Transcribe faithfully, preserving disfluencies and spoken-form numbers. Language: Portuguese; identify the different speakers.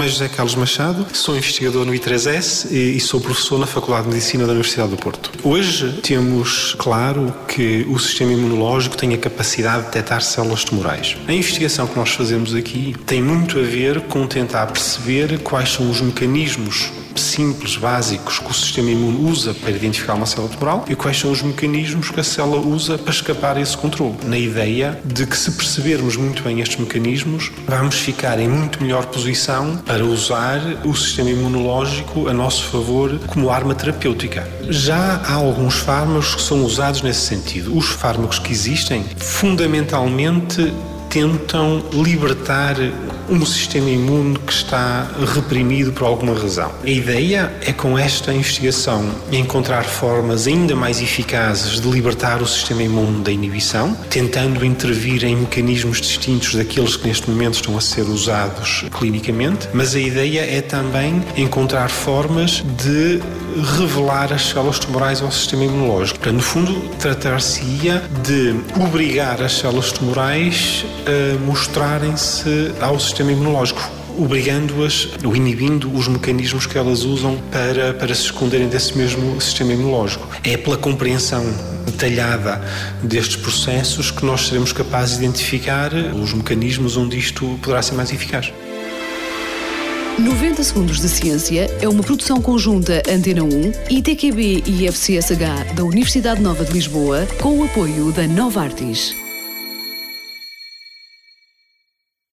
Speaker 1: nome é José Carlos Machado, sou investigador no I três S e sou professor na Faculdade de Medicina da Universidade do Porto. Hoje temos claro que o sistema imunológico tem a capacidade de detectar células tumorais. A investigação que nós fazemos aqui tem muito a ver com tentar perceber quais são os mecanismos simples, básicos, que o sistema imune usa para identificar uma célula tumoral e quais são os mecanismos que a célula usa para escapar a esse controle. Na ideia de que, se percebermos muito bem estes mecanismos, vamos ficar em muito melhor posição para usar o sistema imunológico a nosso favor como arma terapêutica. Já há alguns fármacos que são usados nesse sentido. Os fármacos que existem, fundamentalmente, tentam libertar um sistema imune que está reprimido por alguma razão. A ideia é, com esta investigação, encontrar formas ainda mais eficazes de libertar o sistema imune da inibição, tentando intervir em mecanismos distintos daqueles que neste momento estão a ser usados clinicamente, mas a ideia é também encontrar formas de revelar as células tumorais ao sistema imunológico. Para, no fundo, tratar-se-ia de obrigar as células tumorais a mostrarem-se ao sistema imunológico, obrigando-as ou inibindo os mecanismos que elas usam para, para se esconderem desse mesmo sistema imunológico. É pela compreensão detalhada destes processos que nós seremos capazes de identificar os mecanismos onde isto poderá ser mais eficaz.
Speaker 2: noventa Segundos de Ciência é uma produção conjunta Antena um, I T Q B e I F C S H da Universidade Nova de Lisboa, com o apoio da Novartis.